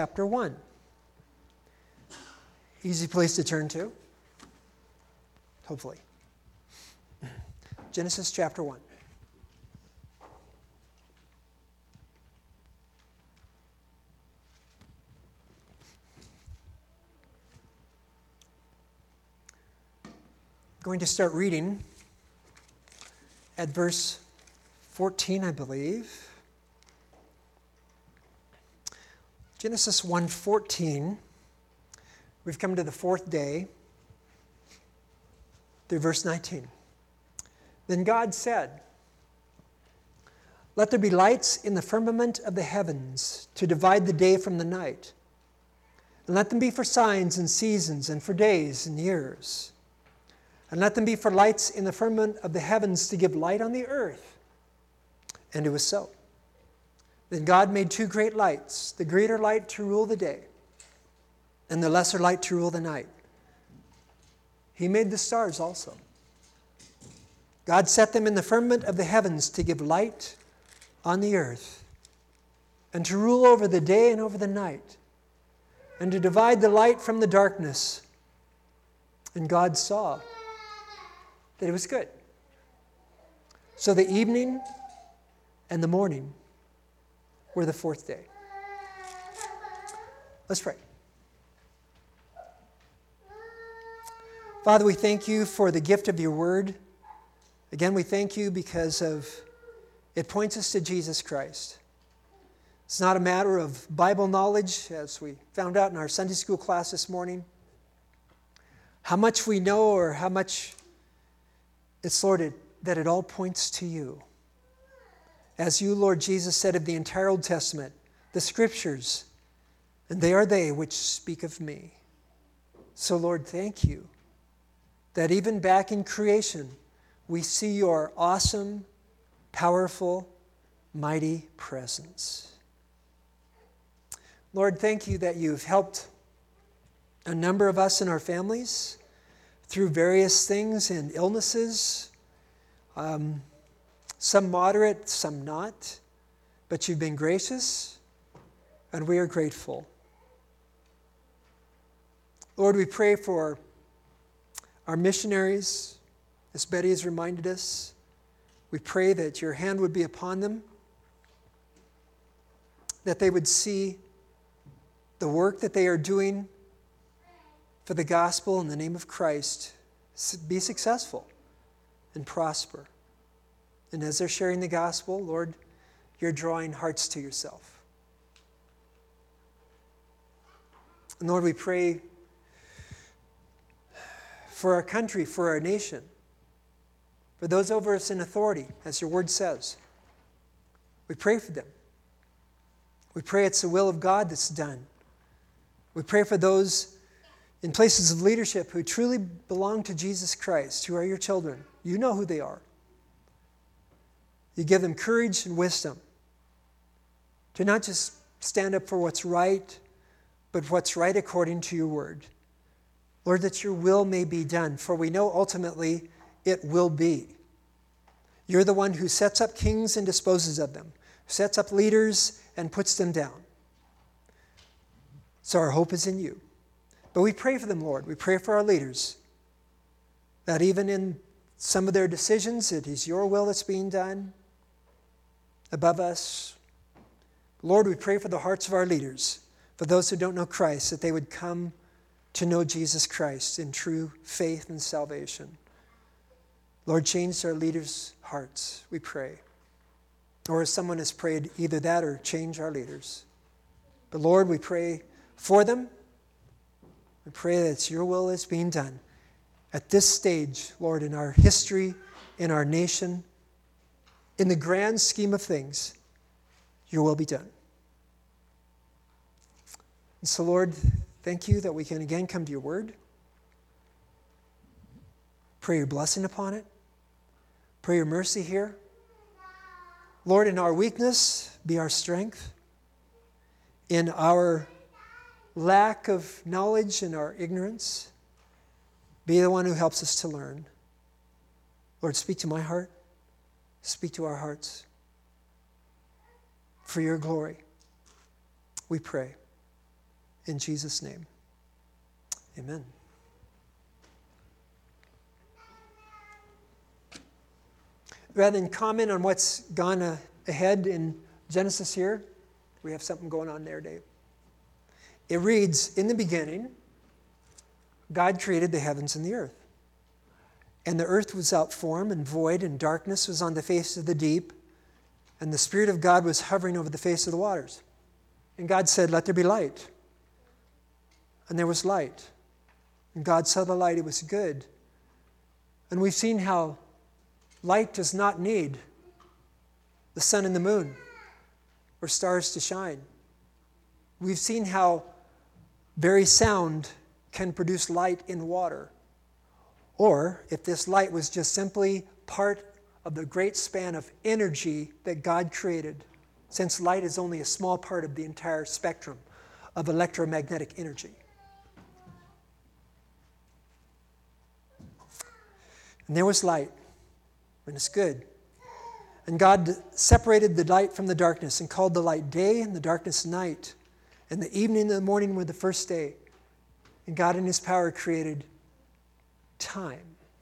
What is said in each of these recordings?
chapter 1. Easy place to turn to, hopefully. Genesis chapter 1. Going to start reading at verse 14, I believe. Genesis 1:14. We've come to the fourth day, through verse 19. Then God said, "Let there be lights in the firmament of the heavens to divide the day from the night, and let them be for signs and seasons and for days and years. And let them be for lights in the firmament of the heavens to give light on the earth." And it was so. Then God made two great lights, the greater light to rule the day, and the lesser light to rule the night. He made the stars also. God set them in the firmament of the heavens to give light on the earth, and to rule over the day and over the night, and to divide the light from the darkness. And God saw that it was good. So the evening and the morning were the fourth day. Let's pray. Father, we thank you for the gift of your word. Again, we thank you because it points us to Jesus Christ. It's not a matter of Bible knowledge, as we found out in our Sunday school class this morning. How much we know or how much it's, Lord, that it all points to you. As you, Lord Jesus, said of the entire Old Testament, the Scriptures, and they are they which speak of me. So, Lord, thank you that even back in creation, we see your awesome, powerful, mighty presence. Lord, thank you that you've helped a number of us in our families through various things and illnesses, some moderate, some not, but you've been gracious, and we are grateful. Lord, we pray for our missionaries, as Betty has reminded us. We pray that your hand would be upon them, that they would see the work that they are doing for the gospel in the name of Christ be successful and prosper. And as they're sharing the gospel, Lord, you're drawing hearts to yourself. And Lord, we pray for our country, for our nation, for those over us in authority, as your word says. We pray for them. We pray it's the will of God that's done. We pray for those in places of leadership who truly belong to Jesus Christ, who are your children. You know who they are. You give them courage and wisdom to not just stand up for what's right, but what's right according to your word. Lord, that your will may be done, for we know ultimately it will be. You're the one who sets up kings and disposes of them, sets up leaders and puts them down. So our hope is in you. But we pray for them, Lord. We pray for our leaders, that even in some of their decisions, it is your will that's being done above us. Lord, we pray for the hearts of our leaders, for those who don't know Christ, that they would come to know Jesus Christ in true faith and salvation. Lord, change our leaders' hearts, we pray. Or as someone has prayed, either that or change our leaders. But Lord, we pray for them. We pray that your will is being done at this stage, Lord, in our history, in our nation, in the grand scheme of things. Your will be done. And so, Lord, thank you that we can again come to your word. Pray your blessing upon it. Pray your mercy here. Lord, in our weakness, be our strength. In our lack of knowledge and our ignorance, be the one who helps us to learn. Lord, speak to my heart. Speak to our hearts. For your glory, we pray. in Jesus' name. Amen. Rather than comment on what's gone ahead in Genesis here, we have something going on there, Dave. It reads, in the beginning, God created the heavens and the earth. And the earth was without form and void, and darkness was on the face of the deep, and the Spirit of God was hovering over the face of the waters. And God said, let there be light. And there was light. And God saw the light, it was good. And we've seen how light does not need the sun and the moon or stars to shine. We've seen how very sound can produce light in water. Or if this light was just simply part of the great span of energy that God created, since light is only a small part of the entire spectrum of electromagnetic energy. And there was light, and it's good. And God separated the light from the darkness and called the light day and the darkness night. And the evening and the morning were the first day. And God in his power created time.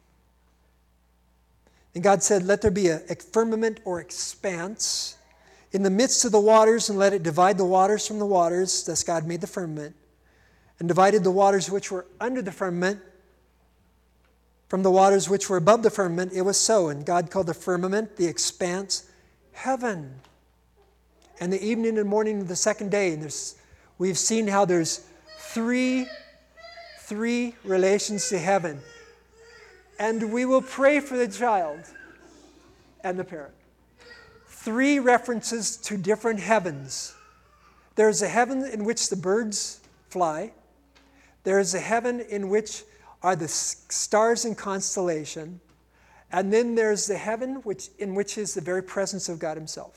And God said, let there be a firmament or expanse in the midst of the waters, and let it divide the waters from the waters. Thus God made the firmament, and divided the waters which were under the firmament from the waters which were above the firmament. It was so. And God called the firmament, the expanse, heaven. And the evening and morning of the second day. And we've seen how there's three relations to heaven. And we will pray for the child and the parent. 3 references to different heavens. There's a heaven in which the birds fly. There's a heaven in which are the stars and constellation. And then there's the heaven in which is the very presence of God himself.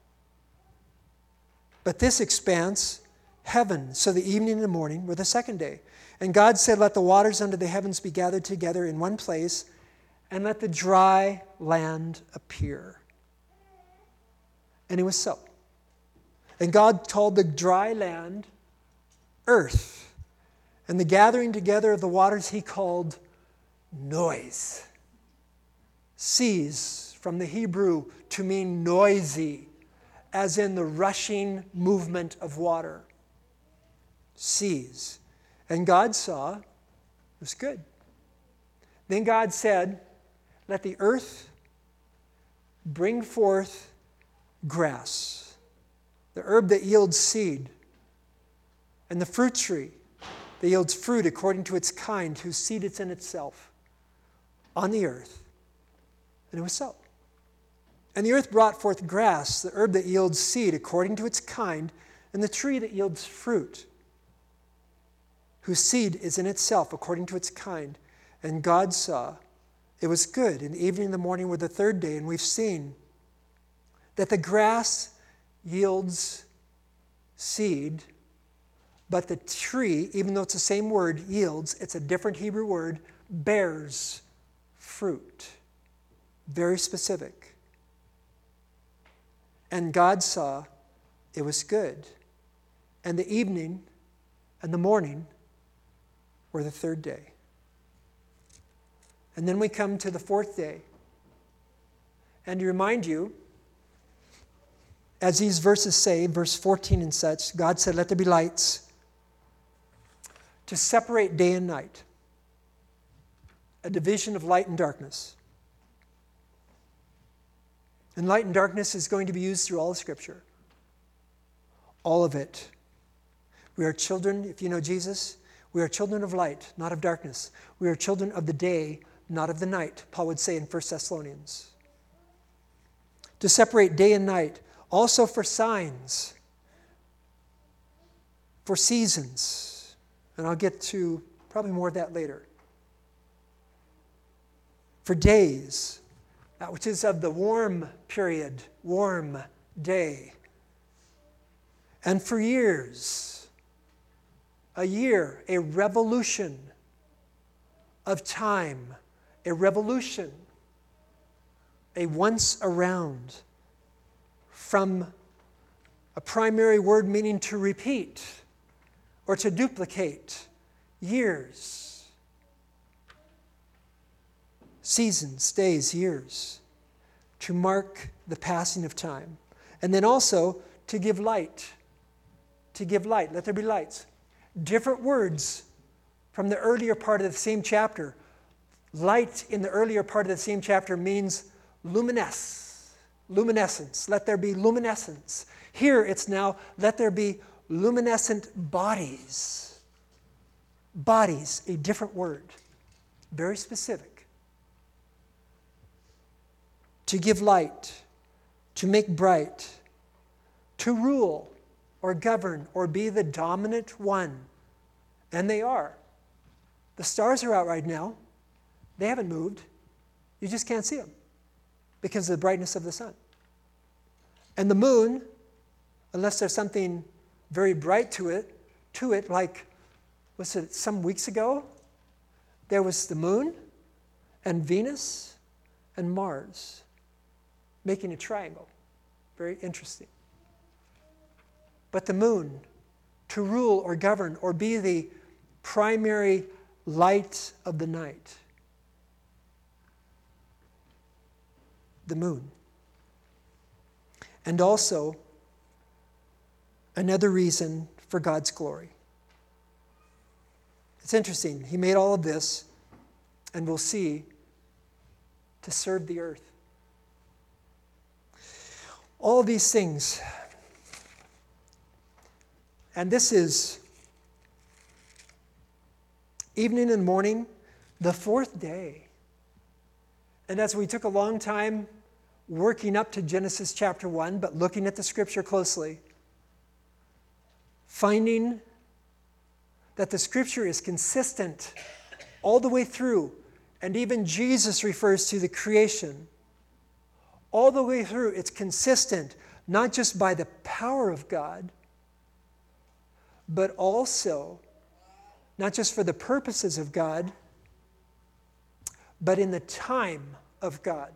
But this expanse, heaven, so the evening and the morning were the second day. And God said, let the waters under the heavens be gathered together in one place, and let the dry land appear. And it was so. And God called the dry land earth, and the gathering together of the waters he called noise. Seas, from the Hebrew to mean noisy, as in the rushing movement of water. Seas. And God saw it was good. Then God said, let the earth bring forth grass, the herb that yields seed, and the fruit tree that yields fruit according to its kind, whose seed is in itself, on the earth. And it was so. And the earth brought forth grass, the herb that yields seed according to its kind, and the tree that yields fruit, whose seed is in itself according to its kind. And God saw it was good. And the evening and the morning were the third day. And we've seen that the grass yields seed, but the tree, even though it's the same word, yields, it's a different Hebrew word, bears fruit. Very specific. And God saw it was good. And the evening and the morning were the third day. And then we come to the fourth day. And to remind you, as these verses say, verse 14 and such, God said, let there be lights to separate day and night, a division of light and darkness. And light and darkness is going to be used through all of Scripture. All of it. We are children, if you know Jesus, we are children of light, not of darkness. We are children of the day, not of the night, Paul would say in 1 Thessalonians. To separate day and night, also for signs, for seasons. And I'll get to probably more of that later. For days, that which is of the warm period, warm day. And for years, a year, a revolution of time, a revolution, a once around, from a primary word meaning to repeat, or to duplicate. Years. Seasons, days, years. To mark the passing of time. And then also to give light. To give light. Let there be lights. Different words from the earlier part of the same chapter. Light in the earlier part of the same chapter means luminescence. Let there be luminescence. Here it's now, let there be luminescent bodies. Bodies, a different word. Very specific. To give light. To make bright. To rule or govern or be the dominant one. And they are. The stars are out right now. They haven't moved. You just can't see them because of the brightness of the sun. And the moon, unless there's something very bright to it, like, was it some weeks ago? There was the moon and Venus and Mars making a triangle. Very interesting. But the moon, to rule or govern or be the primary light of the night. The moon. And also, another reason for God's glory. It's interesting. He made all of this, and we'll see, to serve the earth. All these things. And this is evening and morning, the fourth day. And as we took a long time working up to Genesis chapter 1, but looking at the scripture closely, finding that the scripture is consistent all the way through, and even Jesus refers to the creation. All the way through, it's consistent, not just by the power of God, but also, not just for the purposes of God, but in the time of God.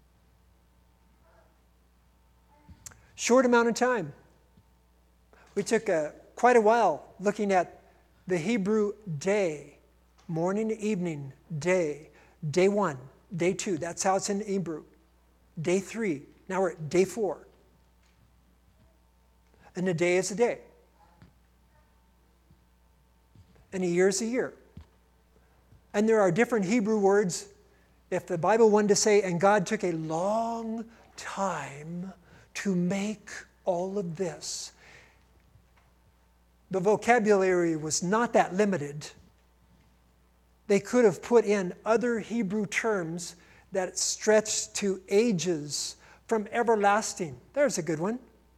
Short amount of time. We took quite a while looking at the Hebrew day, morning to evening, day. Day 1, day 2, that's how it's in Hebrew. Day 3, now we're at day 4. And a day is a day. And a year is a year. And there are different Hebrew words. If the Bible wanted to say, and God took a long time to make all of this, the vocabulary was not that limited. They could have put in other Hebrew terms that stretched to ages, from everlasting. There's a good one.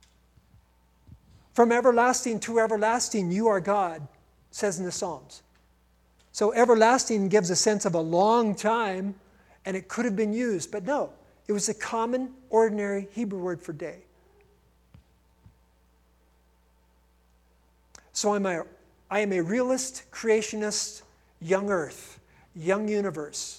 From everlasting to everlasting, you are God, says in the Psalms. So everlasting gives a sense of a long time, and it could have been used, but no, it was a common, ordinary Hebrew word for day. So I am a realist, creationist, young earth, young universe.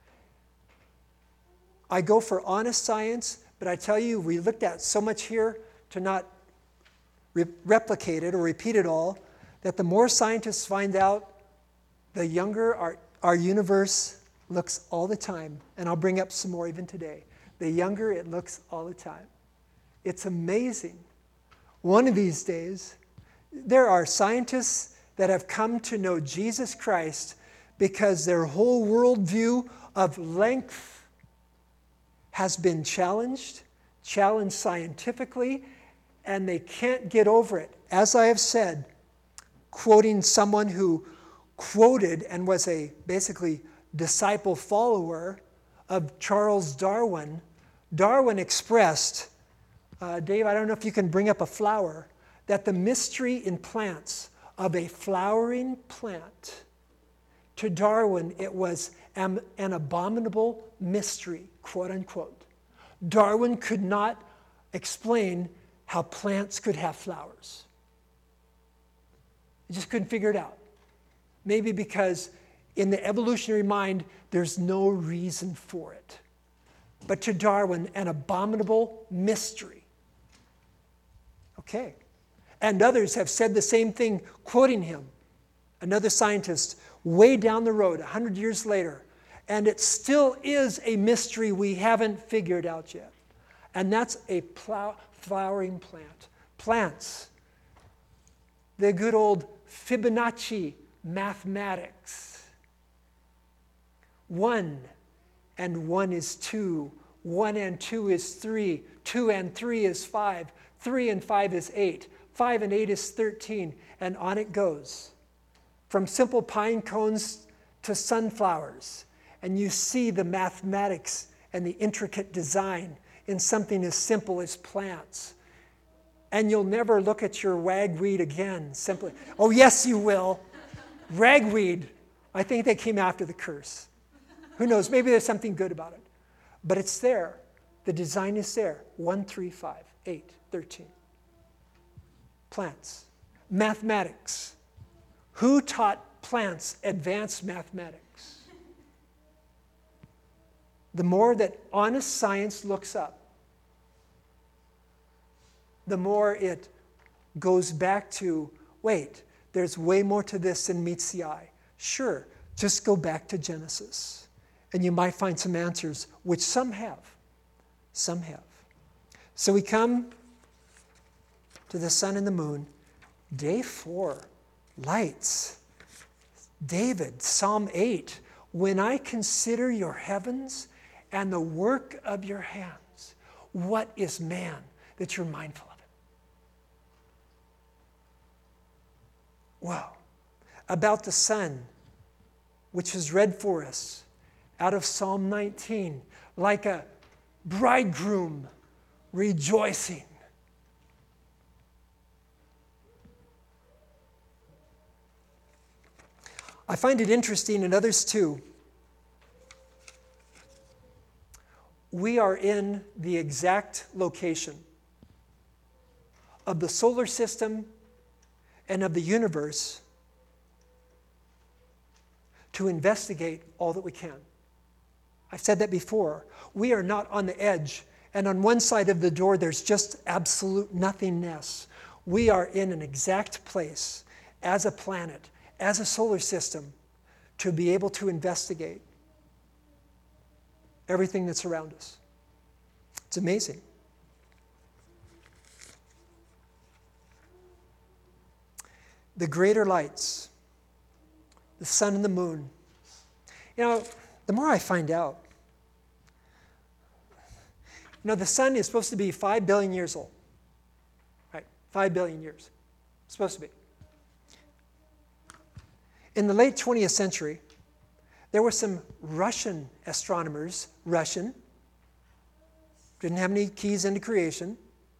I go for honest science, but I tell you, we looked at so much here to not replicate it or repeat it all, that the more scientists find out, the younger our universe looks all the time. And I'll bring up some more even today. The younger it looks all the time. It's amazing. One of these days, there are scientists that have come to know Jesus Christ because their whole worldview of length has been challenged scientifically, and they can't get over it. As I have said, quoting someone who quoted and was a basically disciple follower of Charles Darwin, Darwin expressed, Dave, I don't know if you can bring up a flower, that the mystery in plants of a flowering plant, to Darwin it was an abominable mystery, quote unquote. Darwin could not explain how plants could have flowers. He just couldn't figure it out. Maybe because in the evolutionary mind, there's no reason for it. But to Darwin, an abominable mystery. Okay. And others have said the same thing, quoting him. Another scientist, way down the road, 100 years later. And it still is a mystery we haven't figured out yet. And that's a flowering plant. Plants. The good old Fibonacci mathematics. 1 and 1 is 2. 1 and 2 is 3. 2 and 3 is 5. 3 and 5 is 8. 5 and 8 is 13. And on it goes. From simple pine cones to sunflowers. And you see the mathematics and the intricate design in something as simple as plants. And you'll never look at your ragweed again. Simply, oh yes you will. Ragweed, I think they came after the curse. Who knows, maybe there's something good about it. But it's there. The design is there. 1, 3, 5, 8, 13. Plants. Mathematics. Who taught plants advanced mathematics? The more that honest science looks up, the more it goes back to, wait, there's way more to this than meets the eye. Sure, just go back to Genesis, and you might find some answers, which some have. Some have. So we come to the sun and the moon. Day 4, lights. David, Psalm 8, when I consider your heavens and the work of your hands, what is man that you're mindful of it? Wow. About the sun, which is read for us out of Psalm 19, like a bridegroom rejoicing. I find it interesting, and others too. We are in the exact location of the solar system and of the universe to investigate all that we can. I've said that before. We are not on the edge, and on one side of the door there's just absolute nothingness. We are in an exact place as a planet, as a solar system, to be able to investigate everything that's around us. It's amazing. The greater lights, the sun and the moon. You know, the more I find out, the sun is supposed to be 5 billion years old. Right? 5 billion years. It's supposed to be. In the late 20th century, there were some Russian astronomers, didn't have any keys into creation,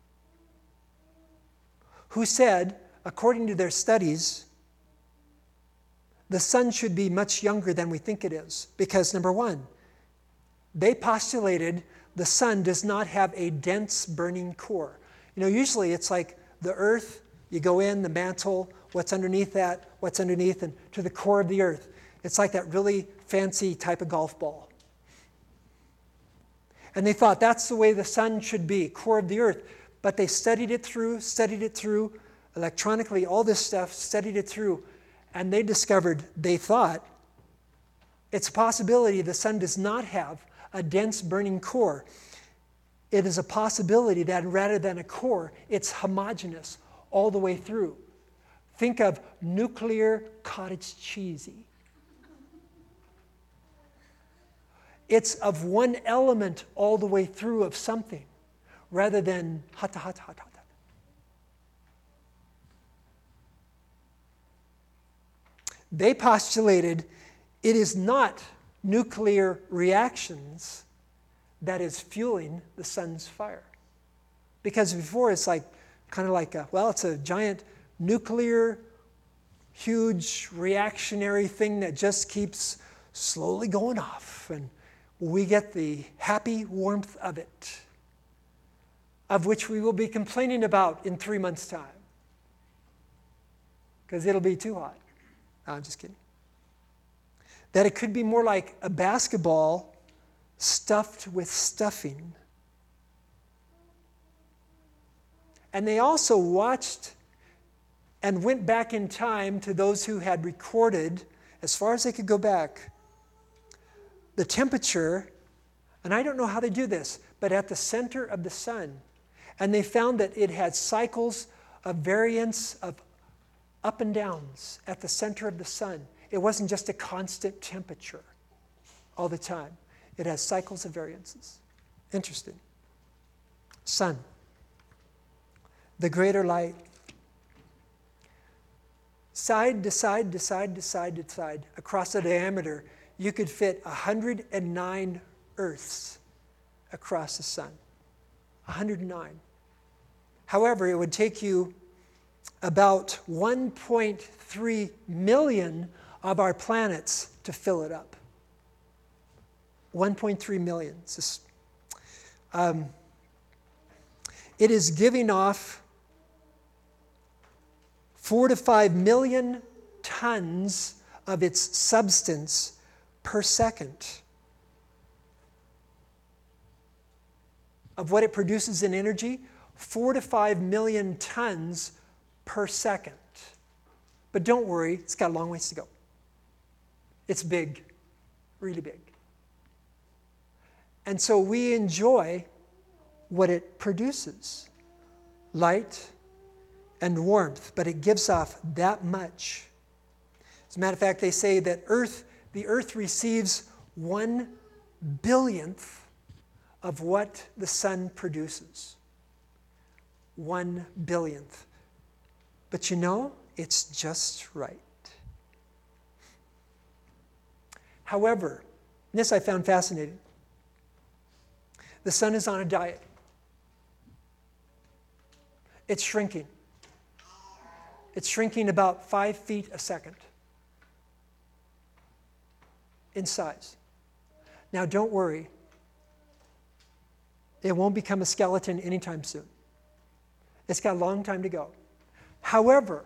who said, according to their studies, the sun should be much younger than we think it is. Because, number one, they postulated the sun does not have a dense burning core. Usually it's like the earth, you go in, the mantle, what's underneath that, what's underneath, and to the core of the earth. It's like that really fancy type of golf ball. And they thought that's the way the sun should be, core of the earth. But they studied it through, electronically, all this stuff, studied it through, and they discovered, they thought, it's a possibility the sun does not have a dense burning core. It is a possibility that rather than a core, it's homogeneous all the way through. Think of nuclear cottage cheesy. It's of one element all the way through of something, rather than hot. They postulated it is not nuclear reactions that is fueling the sun's fire. Because before it's it's a giant nuclear, huge reactionary thing that just keeps slowly going off. And we get the happy warmth of it, of which we will be complaining about in 3 months' time. Because it'll be too hot. No, I'm just kidding. That it could be more like a basketball stuffed with stuffing. And they also watched and went back in time to those who had recorded, as far as they could go back, the temperature, and I don't know how they do this, but at the center of the sun. And they found that it had cycles of variance of up and downs at the center of the sun. It wasn't just a constant temperature all the time. It has cycles of variances. Interesting. Sun. The greater light. Side to side to side to side to side, across a diameter, you could fit 109 Earths across the sun. 109. However, it would take you about 1.3 million of our planets to fill it up. 1.3 million. It is giving off 4 to 5 million tons of its substance per second. Of what it produces in energy, 4 to 5 million tons per second. But don't worry, it's got a long ways to go. It's big, really big. And so we enjoy what it produces, light and warmth, but it gives off that much. As a matter of fact, they say that the Earth receives 1/billionth of what the sun produces. 1/billionth. But you know, it's just right. However, this I found fascinating. The sun is on a diet. It's shrinking. It's shrinking about 5 feet a second in size. Now, don't worry. It won't become a skeleton anytime soon. It's got a long time to go. However,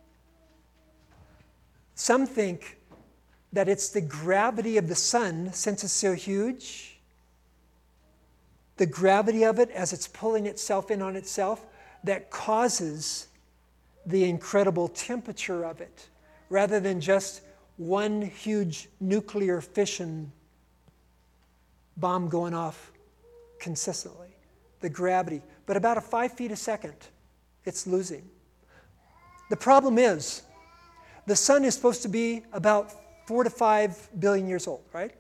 some think that it's the gravity of the sun, since it's so huge, the gravity of it as it's pulling itself in on itself, that causes the incredible temperature of it, rather than just one huge nuclear fission bomb going off consistently. The gravity. But about 5 feet a second, it's losing. The problem is, the sun is supposed to be about 4 to 5 billion years old, right?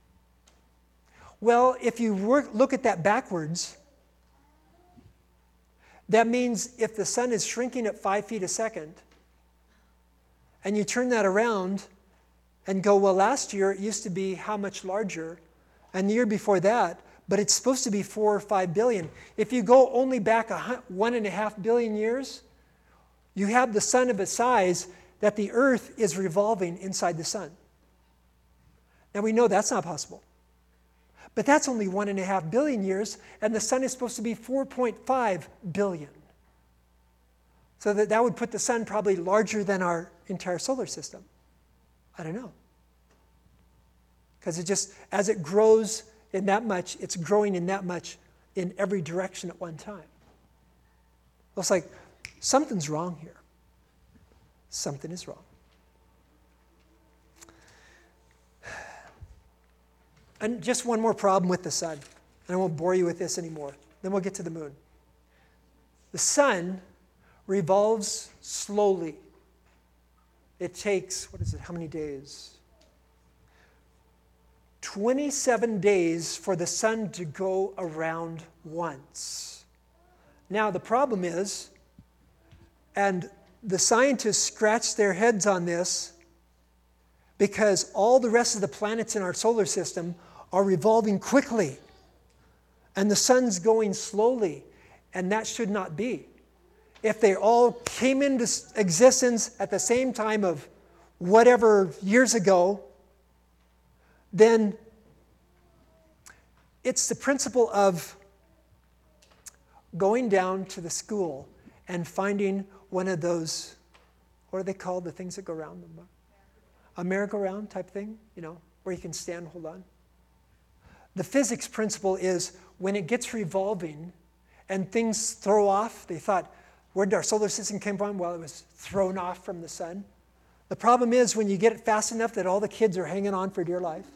Well, if you look at that backwards, that means if the sun is shrinking at 5 feet a second, and you turn that around and go, well, last year it used to be how much larger, and the year before that, but it's supposed to be 4 or 5 billion. If you go only back 1.5 billion years, you have the sun of a size that the Earth is revolving inside the sun. Now we know that's not possible. But that's only 1.5 billion years, and the sun is supposed to be 4.5 billion. So that would put the sun probably larger than our entire solar system. I don't know. Because it just, as it grows in that much, it's growing in that much in every direction at one time. Well, it's like, something's wrong here. Something is wrong. And just one more problem with the sun. And I won't bore you with this anymore. Then we'll get to the moon. The sun revolves slowly. It takes, how many days? 27 days for the sun to go around once. Now, the problem is, and the scientists scratch their heads on this, because all the rest of the planets in our solar system are revolving quickly, and the sun's going slowly, and that should not be. If they all came into existence at the same time of whatever years ago, then it's the principle of going down to the school and finding one of those, what are they called, the things that go around them? A merry-go-round type thing, where you can stand and hold on. The physics principle is when it gets revolving and things throw off, they thought, Where did our solar system come from? Well, it was thrown off from the sun. The problem is when you get it fast enough that all the kids are hanging on for dear life.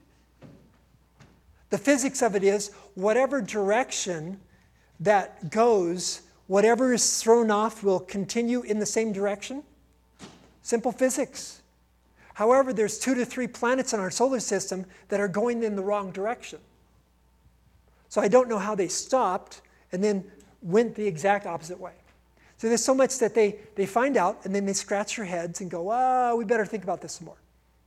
The physics of it is whatever direction that goes, whatever is thrown off will continue in the same direction. Simple physics. However, there's 2 to 3 planets in our solar system that are going in the wrong direction. So I don't know how they stopped and then went the exact opposite way. So there's so much that they find out and then they scratch their heads and go, we better think about this some more.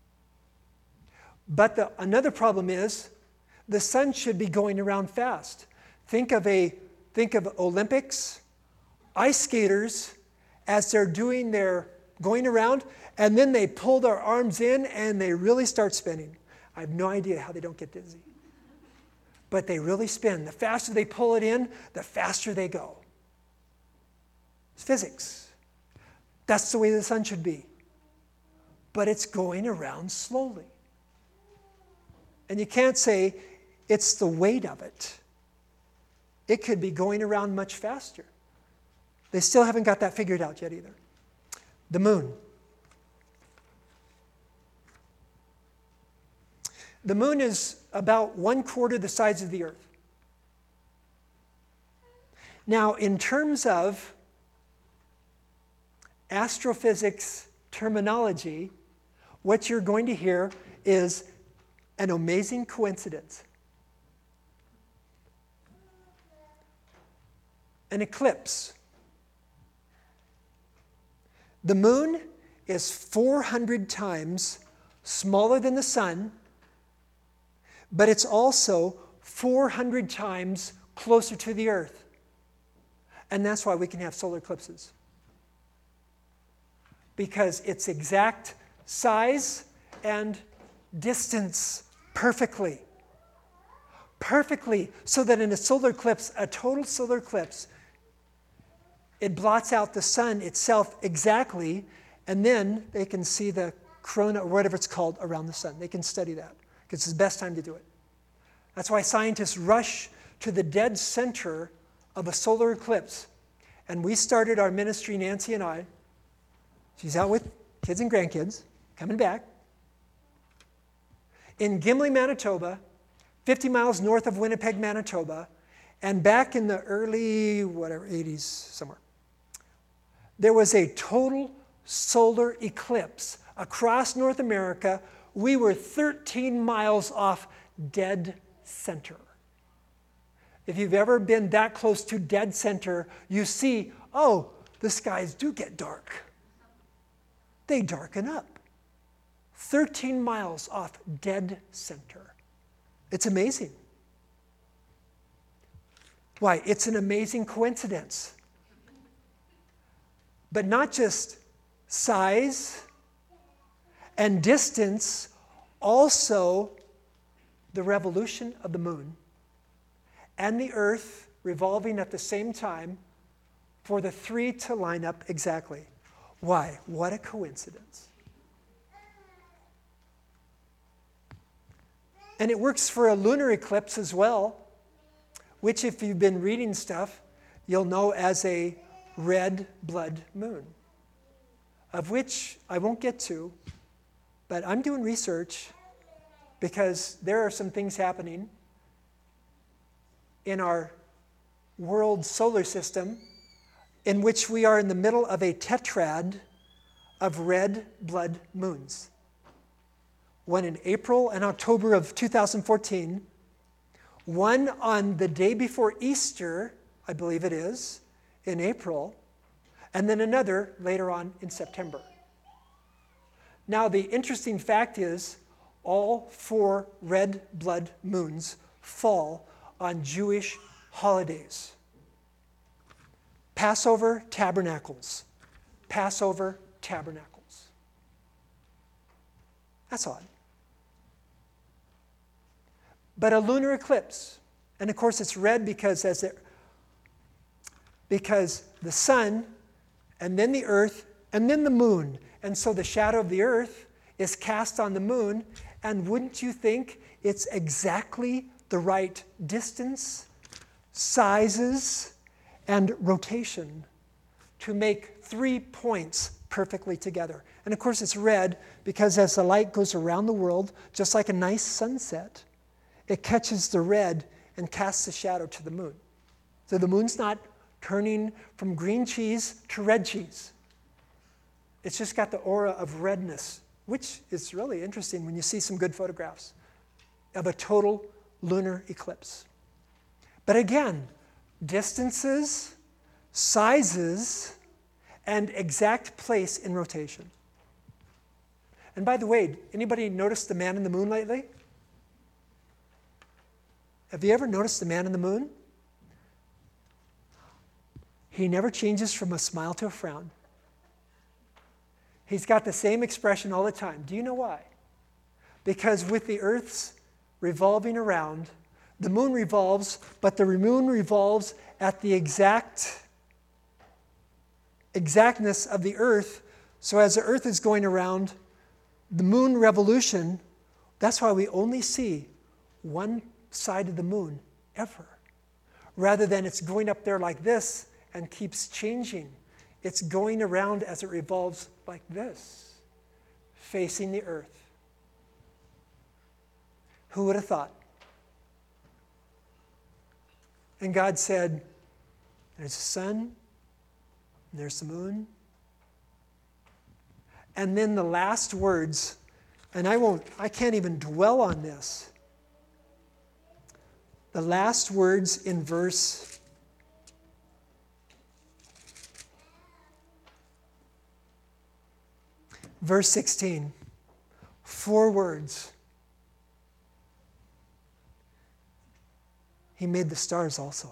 But another problem is the sun should be going around fast. Think of Olympics, ice skaters, as they're going around, and then they pull their arms in and they really start spinning. I have no idea how they don't get dizzy. But they really spin. The faster they pull it in, the faster they go. It's physics. That's the way the sun should be. But it's going around slowly. And you can't say it's the weight of it. It could be going around much faster. They still haven't got that figured out yet either. The moon. The moon is about 1/4 the size of the earth. Now, in terms of astrophysics terminology, what you're going to hear is an amazing coincidence. An eclipse. The moon is 400 times smaller than the sun, but it's also 400 times closer to the earth. And that's why we can have solar eclipses. Because it's exact size and distance perfectly. Perfectly, so that in a solar eclipse, a total solar eclipse, it blots out the sun itself exactly, and then they can see the corona, or whatever it's called, around the sun. They can study that, because it's the best time to do it. That's why scientists rush to the dead center of a solar eclipse. And we started our ministry, Nancy and I. She's out with kids and grandkids, coming back. In Gimli, Manitoba, 50 miles north of Winnipeg, Manitoba, and back in the early, 80s somewhere, there was a total solar eclipse across North America. We were 13 miles off dead center. If you've ever been that close to dead center, you see, the skies do get dark. They darken up. 13 miles off dead center. It's amazing. Why? It's an amazing coincidence. But not just size and distance, also the revolution of the moon and the earth revolving at the same time for the three to line up exactly. Why? What a coincidence. And it works for a lunar eclipse as well, which if you've been reading stuff, you'll know as a red blood moon, of which I won't get to, but I'm doing research because there are some things happening in our world solar system in which we are in the middle of a tetrad of red blood moons. One in April and October of 2014, one on the day before Easter, I believe it is, in April, and then another later on in September. Now, the interesting fact is all 4 red blood moons fall on Jewish holidays. Passover, Tabernacles. Passover, Tabernacles. That's odd. But a lunar eclipse, and of course it's red because the sun, and then the earth, and then the moon. And so the shadow of the earth is cast on the moon, and wouldn't you think it's exactly the right distance, sizes, and rotation to make 3 points perfectly together. And of course it's red because as the light goes around the world, just like a nice sunset, it catches the red and casts a shadow to the moon. So the moon's not turning from green cheese to red cheese. It's just got the aura of redness, which is really interesting when you see some good photographs of a total lunar eclipse. But again, distances, sizes, and exact place in rotation. And by the way, anybody noticed the man in the moon lately? Have you ever noticed the man in the moon? He never changes from a smile to a frown. He's got the same expression all the time. Do you know why? Because with the Earth's revolving around, the moon revolves, but the moon revolves at the exactness of the Earth. So as the Earth is going around the moon revolution, that's why we only see one side of the moon ever. Rather than it's going up there like this and keeps changing. It's going around as it revolves like this, facing the Earth. Who would have thought? And God said, there's the sun, and there's the moon. And then the last words, and I can't even dwell on this. The last words in verse 16, 4 words. He made the stars also.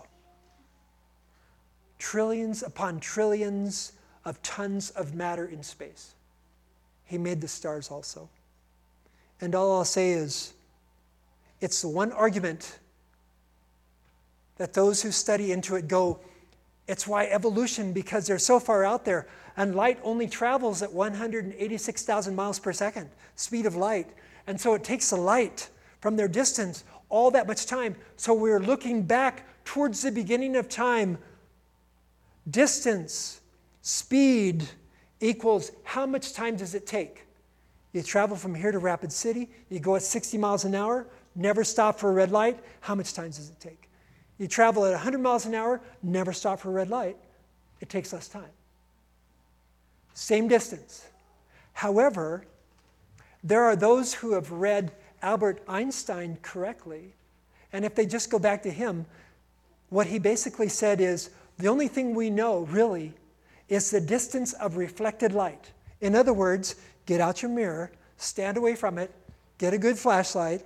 Trillions upon trillions of tons of matter in space. He made the stars also. And all I'll say is, it's the one argument that those who study into it go, it's why evolution, because they're so far out there, and light only travels at 186,000 miles per second, speed of light. And so it takes the light from their distance all that much time. So we're looking back towards the beginning of time. Distance, speed equals how much time does it take? You travel from here to Rapid City, you go at 60 miles an hour, never stop for a red light. How much time does it take? You travel at 100 miles an hour, never stop for a red light. It takes less time. Same distance. However, there are those who have read Albert Einstein correctly, and if they just go back to him, what he basically said is, the only thing we know, really, is the distance of reflected light. In other words, get out your mirror, stand away from it, get a good flashlight,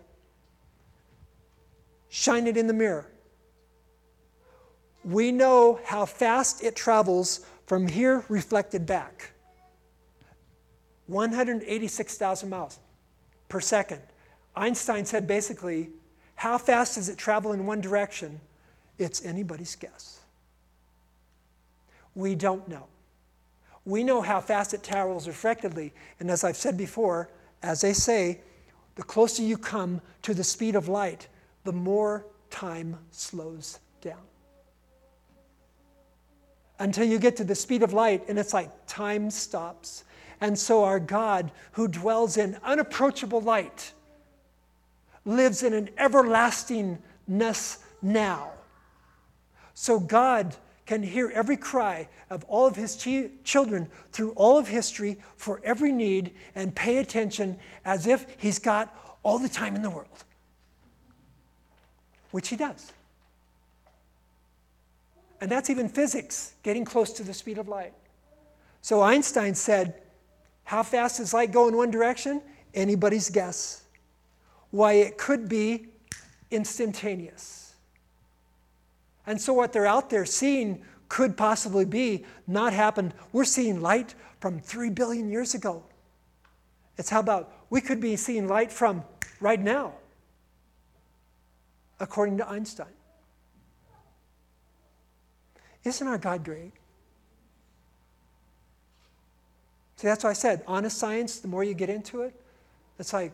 shine it in the mirror. We know how fast it travels from here reflected back. 186,000 miles per second. Einstein said basically, how fast does it travel in one direction? It's anybody's guess. We don't know. We know how fast it travels reflectively, and as I've said before, as they say, the closer you come to the speed of light, the more time slows down. Until you get to the speed of light, and it's like time stops. And so our God, who dwells in unapproachable light, lives in an everlastingness now. So God can hear every cry of all of his children through all of history for every need and pay attention as if he's got all the time in the world, which he does. And that's even physics, getting close to the speed of light. So Einstein said, how fast does light go in one direction? Anybody's guess. Why, it could be instantaneous. And so what they're out there seeing could possibly be not happened. We're seeing light from 3 billion years ago. It's how about we could be seeing light from right now, according to Einstein. Isn't our God great? See, that's why I said, honest science, the more you get into it, it's like,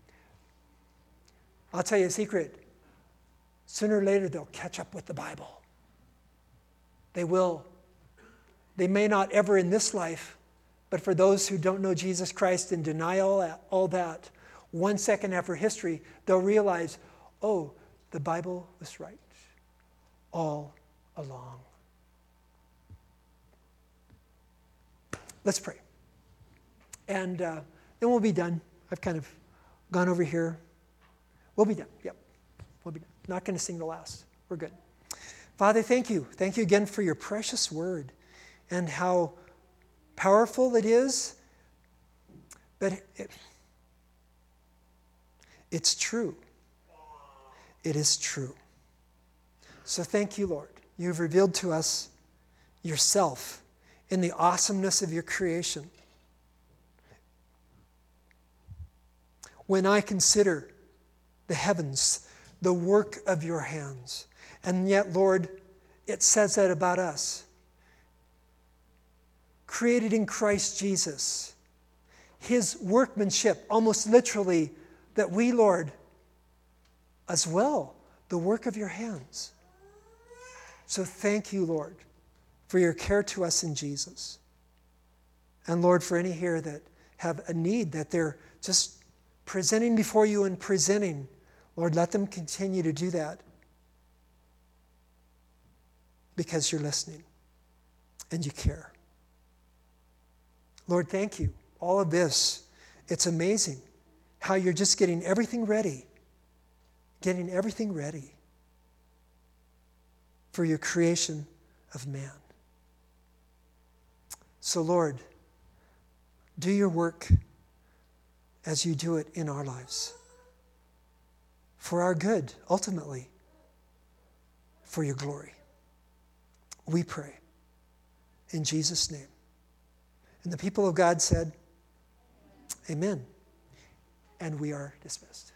I'll tell you a secret. Sooner or later, they'll catch up with the Bible. They will. They may not ever in this life, but for those who don't know Jesus Christ and deny all that, 1 second after history, they'll realize, oh, the Bible was right all along. Let's pray. And then we'll be done. I've kind of gone over here. We'll be done. Yep. We'll be done. Not going to sing the last. We're good. Father, thank you. Thank you again for your precious word and how powerful it is. But it's true. It is true. So thank you, Lord. You've revealed to us yourself in the awesomeness of your creation. When I consider the heavens, the work of your hands, and yet, Lord, it says that about us. Created in Christ Jesus, his workmanship, almost literally, that we, Lord, as well, the work of your hands. So thank you, Lord, for your care to us in Jesus. And Lord, for any here that have a need that they're just presenting before you and presenting, Lord, let them continue to do that because you're listening and you care. Lord, thank you. All of this, it's amazing how you're just getting everything ready for your creation of man. So, Lord, do your work as you do it in our lives. For our good, ultimately, for your glory. We pray in Jesus' name. And the people of God said, Amen. And we are dismissed.